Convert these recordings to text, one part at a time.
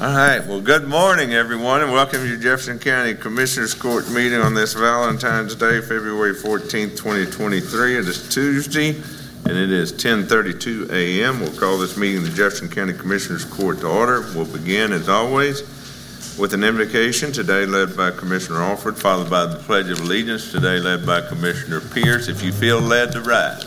All right, well, good morning, everyone, and welcome to your Jefferson County Commissioners Court meeting on this Valentine's Day, February 14th, 2023. It is Tuesday, and it is 10:32 a.m. We'll call this meeting the Jefferson County Commissioners Court to order. We'll begin, as always, with an invocation, today led by Commissioner Alford, followed by the Pledge of Allegiance, today led by Commissioner Pierce. If you feel led to rise.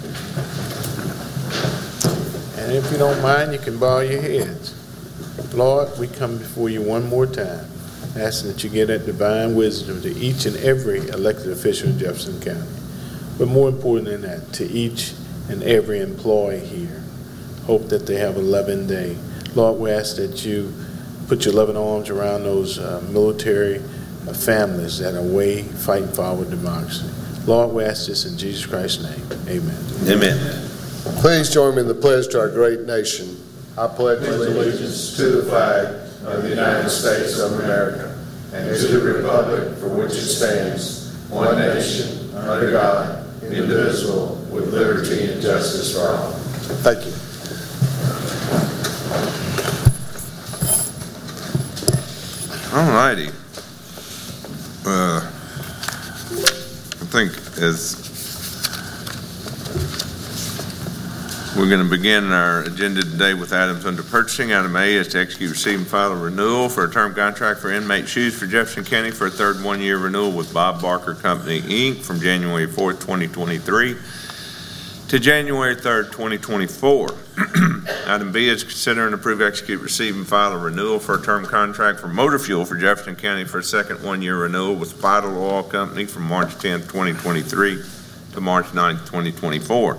And if you don't mind, you can bow your heads. Lord, we come before you one more time, asking that you give that divine wisdom to each and every elected official in Jefferson County. But more important than that, to each and every employee here. Hope that they have a loving day. Lord, we ask that you put your loving arms around those military families that are away fighting for our democracy. Lord, we ask this in Jesus Christ's name. Amen. Amen. Please join me in the pledge to our great nation. I pledge allegiance to the flag of the United States of America and to the republic for which it stands, one nation, under God, indivisible, with liberty and justice for all. Thank you. All righty. I think as we're going to begin our agenda today with items under purchasing. Item A is to execute, receive, and file a renewal for a term contract for inmate shoes for Jefferson County for a third one-year renewal with Bob Barker Company, Inc. from January 4th, 2023 to January 3rd, 2024. Item B is consider and approve, execute, receive, and file a renewal for a term contract for motor fuel for Jefferson County for a second one-year renewal with Vital Oil Company from March 10th, 2023 to March 9th, 2024.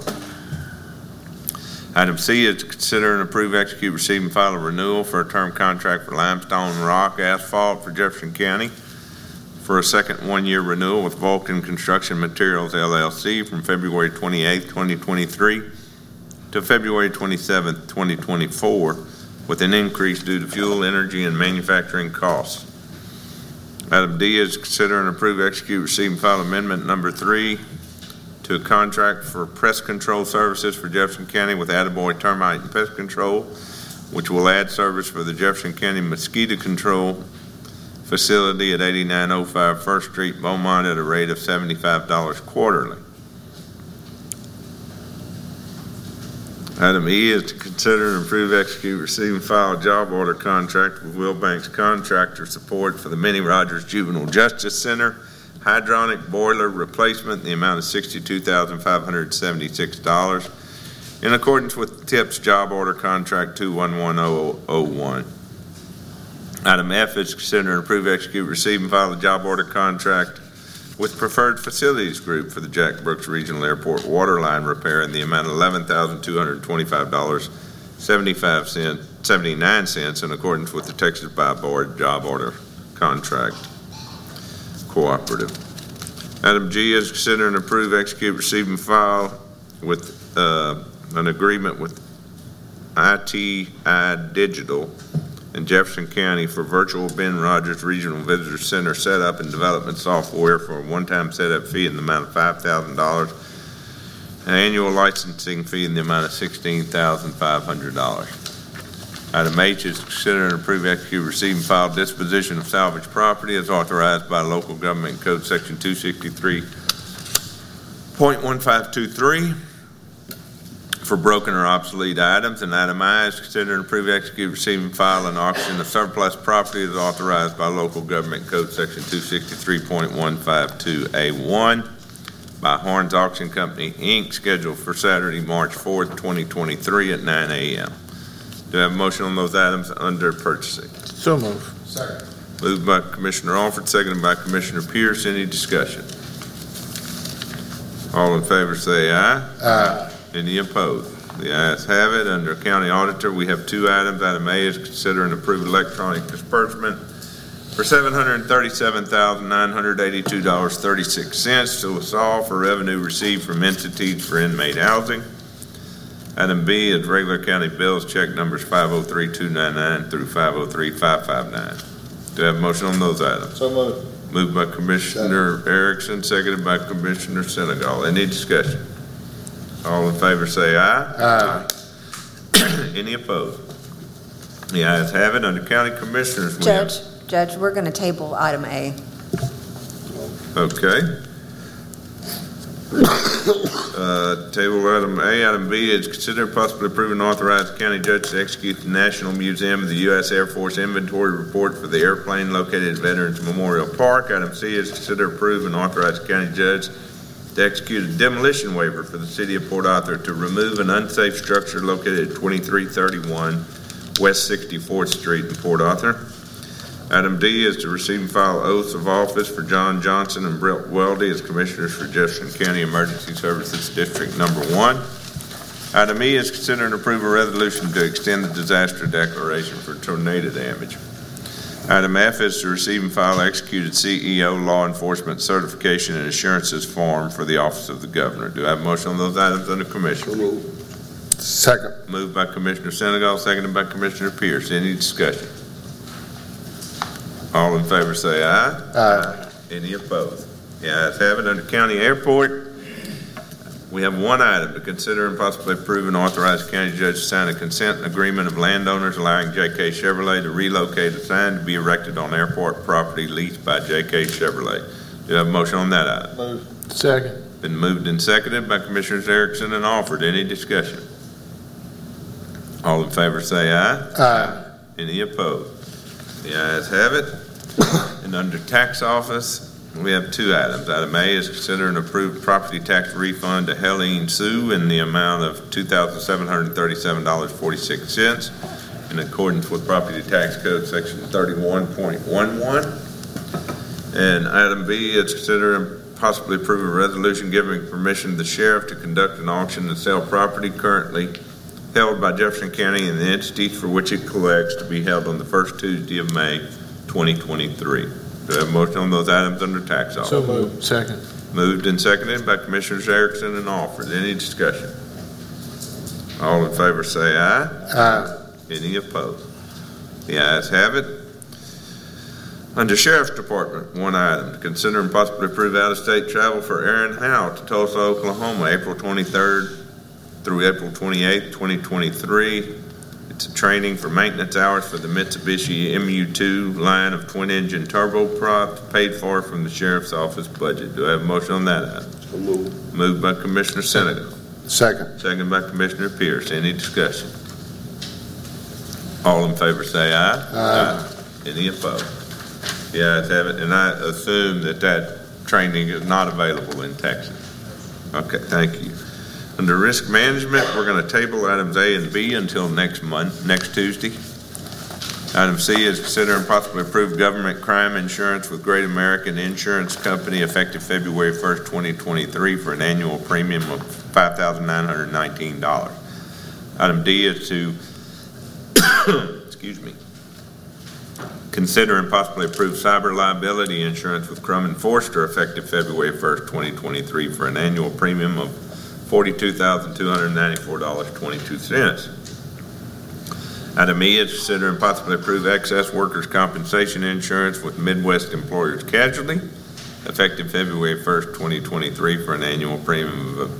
Item C is to consider and approve, execute, receive, and file a renewal for a term contract for limestone and rock asphalt for Jefferson County for a second one-year renewal with Vulcan Construction Materials, LLC from February 28th, 2023 to February 27th, 2024 with an increase due to fuel, energy, and manufacturing costs. Item D is to consider and approve, execute, receive, and file amendment number 3 to a contract for pest control services for Jefferson County with Attaboy Termite and Pest Control, which will add service for the Jefferson County Mosquito Control Facility at 8905 First Street, Beaumont, at a rate of $75 quarterly. Item E is to consider and approve, execute, receive, and file a job order contract with Will Banks Contractor Support for the Minnie Rogers Juvenile Justice Center hydronic boiler replacement in the amount of $62,576 in accordance with TIPS job order contract 211001. Item F is consider and approve, execute, receive, and file a job order contract with Preferred Facilities Group for the Jack Brooks Regional Airport water line repair in the amount of $11,225.79 in accordance with the Texas Buy Board job order contract cooperative. Item G is consider and approve, execute, receive, and file with an agreement with ITI Digital in Jefferson County for virtual Ben Rogers Regional Visitor Center setup and development software for a one-time setup fee in the amount of $5,000, an annual licensing fee in the amount of $16,500. Item H is to consider and approve, execute, receive, and file disposition of salvage property as authorized by Local Government Code Section 263.1523 for broken or obsolete items. And item I is to consider and approve, execute, receive, and file an auction of surplus property as authorized by Local Government Code Section 263.152A1 by Horns Auction Company, Inc., scheduled for Saturday, March 4th, 2023 at 9 a.m. Do I have a motion on those items under purchasing? So move. Second. Moved by Commissioner Alford, seconded by Commissioner Pierce. Any discussion? All in favor say aye. Aye. Any opposed? The ayes have it. Under County Auditor, we have two items. Item A is consider and approve electronic disbursement for $737,982.36 to LaSalle for revenue received from entities for inmate housing. Item B is regular county bills, check numbers 503-299 through 503-559. Do I have a motion on those items? So moved. Moved by Commissioner Erickson, seconded by Commissioner Senegal. Any discussion? All in favor say aye. Aye. Any opposed? The ayes have it. Under County Commissioners, we have... Judge, we're going to table item A. Okay. Table item A. Item B is consider possibly approving and authorize the county judge to execute the National Museum of the U.S. Air Force inventory report for the airplane located at Veterans Memorial Park. Item C is consider approve and authorize the county judge to execute a demolition waiver for the city of Port Arthur to remove an unsafe structure located at 2331 West 64th Street in Port Arthur. Item D is to receive and file oaths of office for John Johnson and Brett Weldy as Commissioners for Jefferson County Emergency Services District Number 1. Item E is consider and approve a resolution to extend the disaster declaration for tornado damage. Item F is to receive and file executed CEO law enforcement certification and assurances form for the Office of the Governor. Do I have a motion on those items under Commissioner? Second. Moved by Commissioner Senegal, seconded by Commissioner Pierce. Any discussion? All in favor say aye. Aye. Any opposed? The ayes have it. Under County Airport, we have one item to consider and possibly approve and authorize the county judge to sign a consent agreement of landowners allowing J.K. Chevrolet to relocate a sign to be erected on airport property leased by J.K. Chevrolet. Do you have a motion on that item? Move. Second. Been moved and seconded by Commissioners Erickson and Alford. Any discussion? All in favor say aye. Aye. Any opposed? The ayes have it. And under Tax Office, we have two items. Item A is consider an approved property tax refund to Helene Sue in the amount of $2,737.46 in accordance with Property Tax Code Section 31.11. And item B is consider and possibly approve a resolution giving permission to the sheriff to conduct an auction and sell property currently held by Jefferson County and the entities for which it collects to be held on the first Tuesday of May 2023. Do I have a motion on those items under Tax Office? So moved. Second. Moved and seconded by Commissioners Erickson and Alford. Any discussion? All in favor say aye. Aye. Any opposed? The ayes have it. Under Sheriff's Department, one item to consider and possibly approve out-of-state travel for Aaron Howe to Tulsa, Oklahoma, April 23rd through April 28th, 2023. It's a training for maintenance hours for the Mitsubishi MU2 line of twin-engine turboprops paid for from the Sheriff's Office budget. Do I have a motion on that item? So move. Moved by Commissioner Senegal. Second. Second by Commissioner Pierce. Any discussion? All in favor say aye. Aye. Any opposed? The ayes have it. And I assume that training is not available in Texas. Okay, thank you. Under Risk Management, we're going to table items A and B until next Tuesday. Item C is consider and possibly approve government crime insurance with Great American Insurance Company effective February 1st, 2023 for an annual premium of $5,919. Item D is to consider and possibly approve cyber liability insurance with Crum & Forster effective February 1st, 2023 for an annual premium of $42,294.22. Item E is consider and possibly approve excess workers' compensation insurance with Midwest Employers Casualty, effective February 1st, 2023, for an annual premium of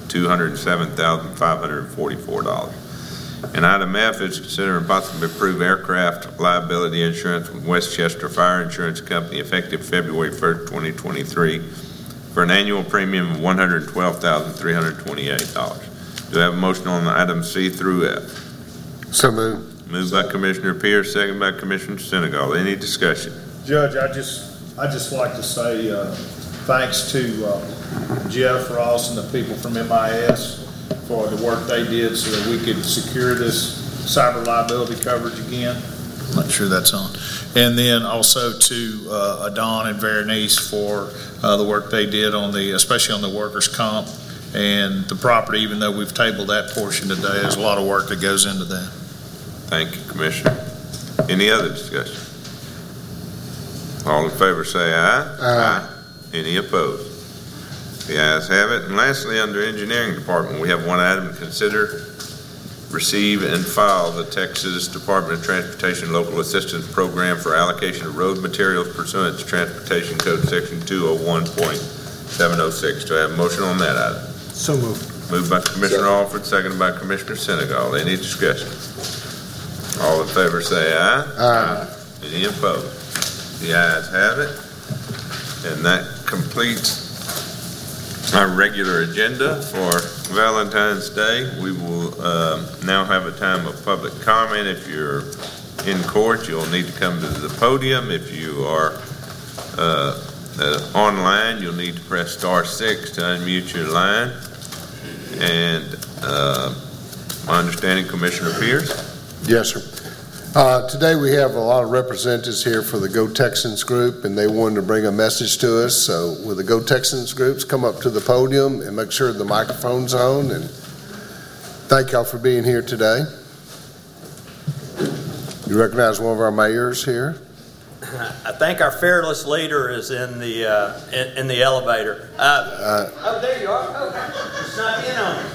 $207,544. And item F is consider and possibly approve aircraft liability insurance with Westchester Fire Insurance Company, effective February 1st, 2023, for an annual premium of $112,328. Do I have a motion on item C through F? So move. Moved by Commissioner Pierce, second by Commissioner Senegal. Any discussion? Judge, I just like to say thanks to Jeff Ross and the people from MIS for the work they did so that we could secure this cyber liability coverage again. I'm not sure that's on. And then also to Adon and Veronice for the work they did on especially on the workers' comp and the property. Even though we've tabled that portion today, there's a lot of work that goes into that. Thank you, Commissioner. Any other discussion? All in favor say aye. Aye. Any opposed? The ayes have it. And lastly, under Engineering Department, we have one item to consider, receive, and file the Texas Department of Transportation Local Assistance Program for allocation of road materials pursuant to Transportation Code Section 201.706. Do I have a motion on that item? So moved. Moved by Commissioner Alford, seconded by Commissioner Senegal. Any discussion? All in favor say aye. Aye. Any opposed? The ayes have it. And that completes our regular agenda for Valentine's Day. We will now have a time of public comment. If you're in court, you'll need to come to the podium. If you are online, you'll need to press star 6 to unmute your line. And my understanding, Commissioner Pierce? Yes, sir. Today we have a lot of representatives here for the Go Texans group, and they wanted to bring a message to us. So will the Go Texans groups come up to the podium and make sure the microphone's on? And thank y'all for being here today. You recognize one of our mayors here? I think our fearless leader is in the elevator. Oh, there you are. Okay. Snuck in on me.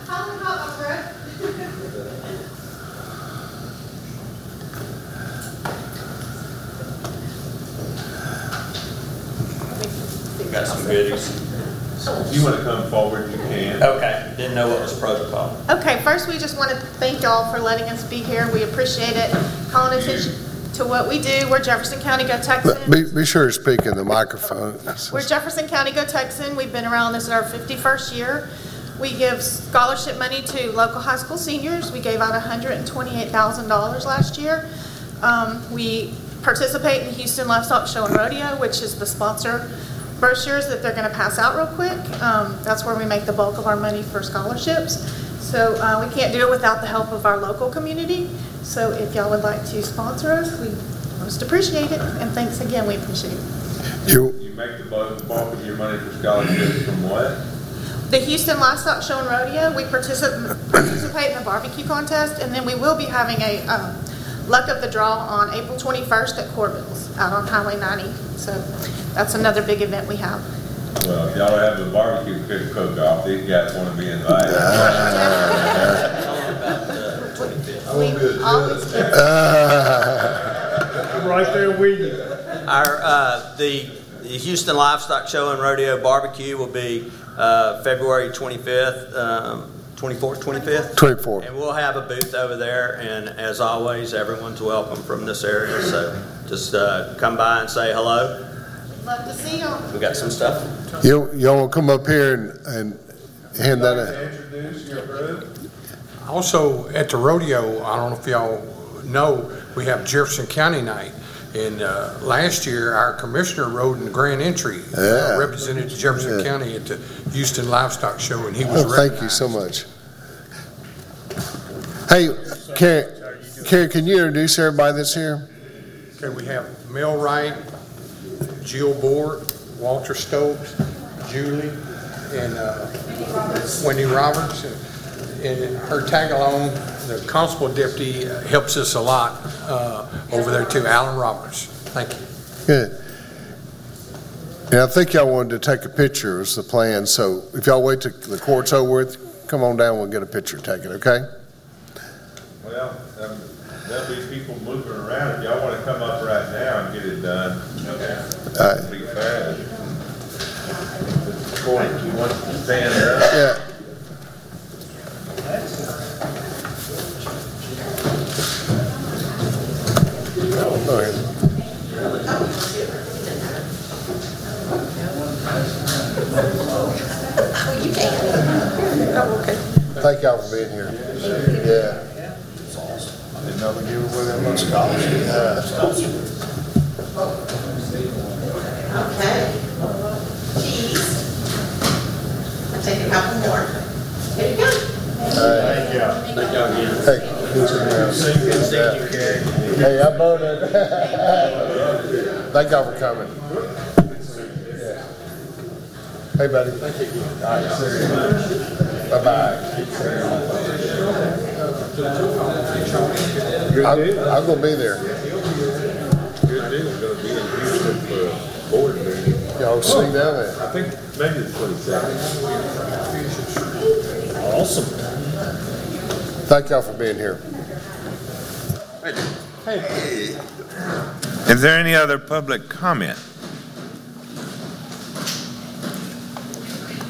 Got some goodies. If you want to come forward, you can. Okay. Didn't know what was protocol. Okay, first we just want to thank y'all for letting us be here. We appreciate it. Calling attention to what we do. We're Jefferson County Go Texan. Be sure to speak in the microphone. We're Jefferson County Go Texan. We've been around, this is our 51st year. We give scholarship money to local high school seniors. We gave out $128,000 last year. We participate in the Houston Livestock Show and Rodeo, which is the sponsor brochures that they're going to pass out real quick. That's where we make the bulk of our money for scholarships. So we can't do it without the help of our local community. So if y'all would like to sponsor us, we most appreciate it. And thanks again, we appreciate it. You make the bulk of your money for scholarships from what? The Houston Livestock Show and Rodeo. We participate in the barbecue contest, and then we will be having a luck of the draw on April 21st at Corbin's out on Highway 90. So that's another big event we have. Well, if y'all have the barbecue cook-off, these guys want to be invited. We always I'm right there with you. The Houston Livestock Show and Rodeo Barbecue will be February 25th, 24th, 25th? 24th. And we'll have a booth over there, and as always, everyone's welcome from this area, so just come by and say hello. love to see y'all. We got some stuff. Y'all want to come up here and hand that out? Introduce your group. Also, at the rodeo, I don't know if y'all know, we have Jefferson County Night. And last year, our commissioner rode in the grand entry, represented Jefferson County at the Houston Livestock Show, and he was recognized. Thank you so much. Hey, Karen, can you introduce everybody that's here? Okay, we have Mel Wright, Jill Bort, Walter Stokes, Julie, and Wendy Roberts. And her tag-along, the constable deputy, helps us a lot over there too, Alan Roberts. Thank you. Good. And I think y'all wanted to take a picture is the plan, so if y'all wait till the court's over with, come on down, we'll get a picture taken, okay? Well, there'll be people moving around. If y'all want to come up right now and get it done, okay. Be fast. You want to stand up? Yeah. Go ahead. Thank y'all for being here. Yeah. I didn't know they gave away that much scholarship. Okay. Cheese. I'll take a couple more. Here you go. Thank you. Hey, I voted. Thank y'all for coming. Hey, buddy. Thank you. All right, bye-bye. I'm going to be there. Good deal. Going to be in Houston for a board meeting. Y'all see down there. I think maybe the 22nd. Awesome. Thank y'all for being here. Hey. Is there any other public comment?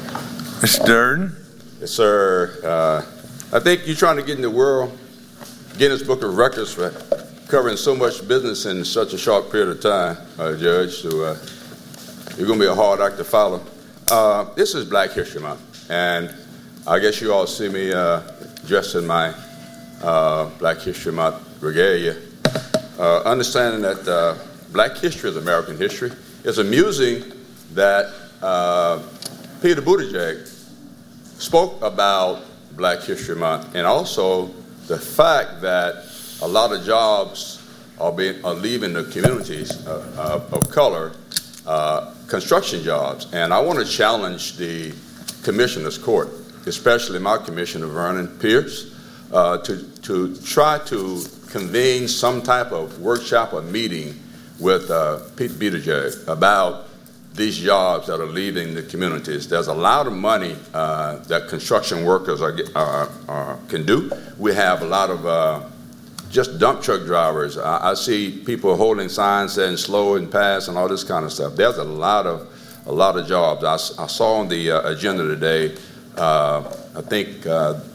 Mr. Durden? Yes, sir. I think you're trying to get in the world Guinness Book of Records for covering so much business in such a short period of time, Judge. So you're going to be a hard act to follow. This is Black History Month, and I guess you all see me dressed in my Black History Month regalia, understanding that Black history is American history. It's amusing that Peter Buttigieg spoke about Black History Month, and also the fact that a lot of jobs are leaving the communities of color, construction jobs. And I want to challenge the Commissioner's Court, especially my Commissioner, Vernon Pierce, to try to convene some type of workshop or meeting with Pete Buttigieg about these jobs that are leaving the communities. There's a lot of money that construction workers can do. We have a lot of just dump truck drivers. I see people holding signs saying slow and pass and all this kind of stuff. There's a lot of jobs. I saw on the agenda today, I think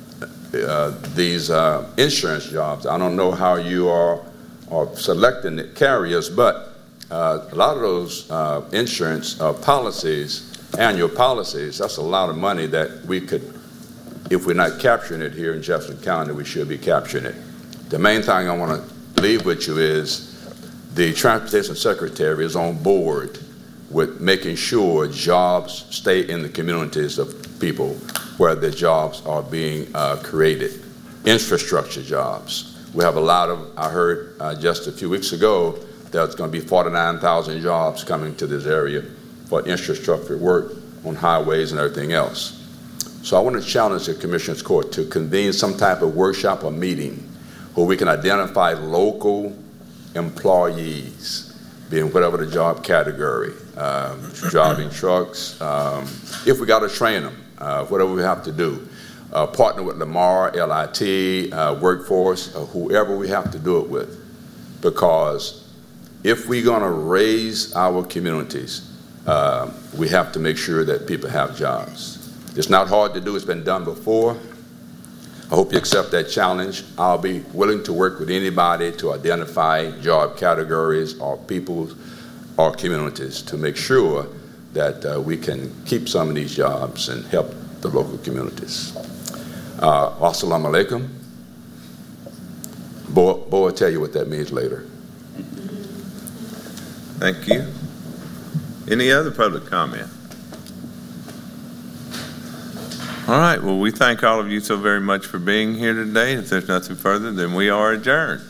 these insurance jobs. I don't know how you are selecting the carriers, but a lot of those insurance policies, annual policies, that's a lot of money that we could, if we're not capturing it here in Jefferson County, we should be capturing it. The main thing I want to leave with you is the Transportation Secretary is on board with making sure jobs stay in the communities of people where the jobs are being created. Infrastructure jobs. We have a lot of, I heard just a few weeks ago, there's going to be 49,000 jobs coming to this area for infrastructure work on highways and everything else. So I want to challenge the Commissioner's Court to convene some type of workshop or meeting where we can identify local employees, being whatever the job category, driving trucks, if we got to train them, whatever we have to do. Partner with Lamar, LIT, Workforce, whoever we have to do it with. Because if we're going to raise our communities, we have to make sure that people have jobs. It's not hard to do. It's been done before. I hope you accept that challenge. I'll be willing to work with anybody to identify job categories or people or communities to make sure that we can keep some of these jobs and help the local communities. Assalamu alaikum. Bo will tell you what that means later. Thank you. Any other public comment? All right, well, we thank all of you so very much for being here today. If there's nothing further, then we are adjourned.